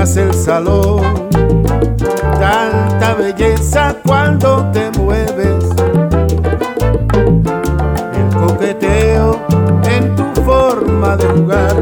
llenas el salón. Tanta belleza cuando te mueves, el coqueteo en tu forma de jugar,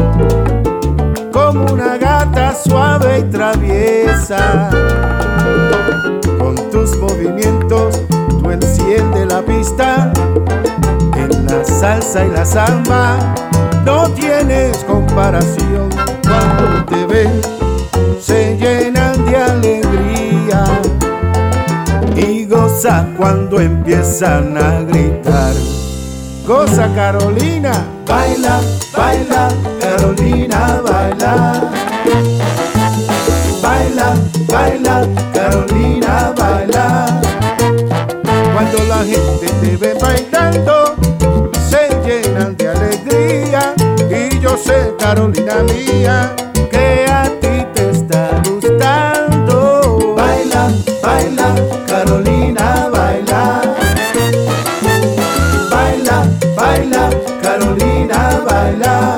como una gata suave y traviesa. Con tus movimientos tú enciendes la pista. En la salsa y la samba no tienes comparación. Cuando te ven se llenan de alegría y goza cuando empiezan a gritar. Goza, Carolina, baila, baila, Carolina, baila. Baila, baila, Carolina, baila. Cuando la gente te ve bailando, se llenan de alegría. Y yo sé, Carolina mía, que a ti te está gustando. Baila, baila, Carolina, baila. Baila, baila, Carolina, baila.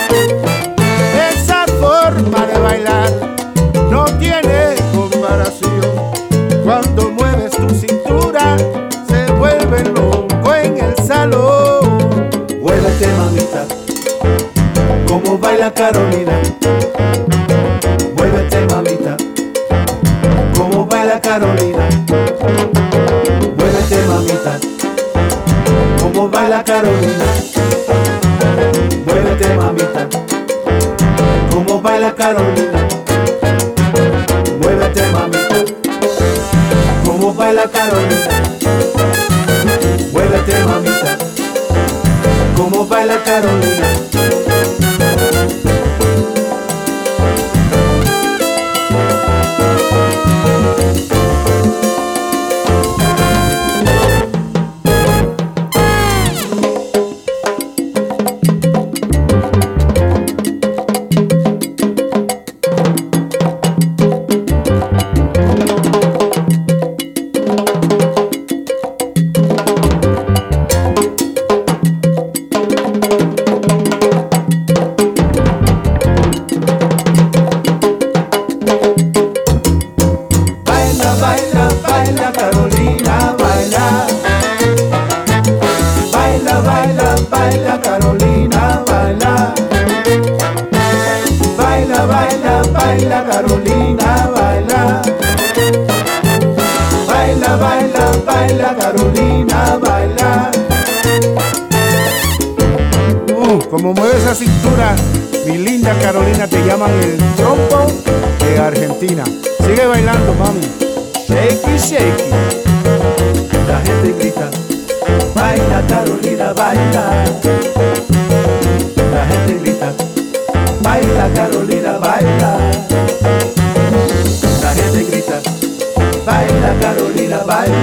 Esa forma de bailar no tiene comparación. Cuando mueves tu cintura, se vuelve loco en el salón. Muévete, mamita, como baila Carolina. Muévete, mamita, como baila Carolina. Muévete, mamita, como baila Carolina. Muévete, mamita, como baila Carolina. Muévete, mamita, como baila Carolina. Muévete, mamita, como baila Carolina. Baila Carolina, baila. Baila, baila, baila Carolina, baila. Baila, baila, baila Carolina, baila. Baila, baila, baila Carolina, baila. Como mueve esa cintura, mi linda Carolina, te llaman el trompo de Argentina. Sigue bailando, mami. Shakey, shakey. La gente grita, baila Carolina, baila. La gente grita, baila Carolina, baila. La gente grita, baila Carolina, baila.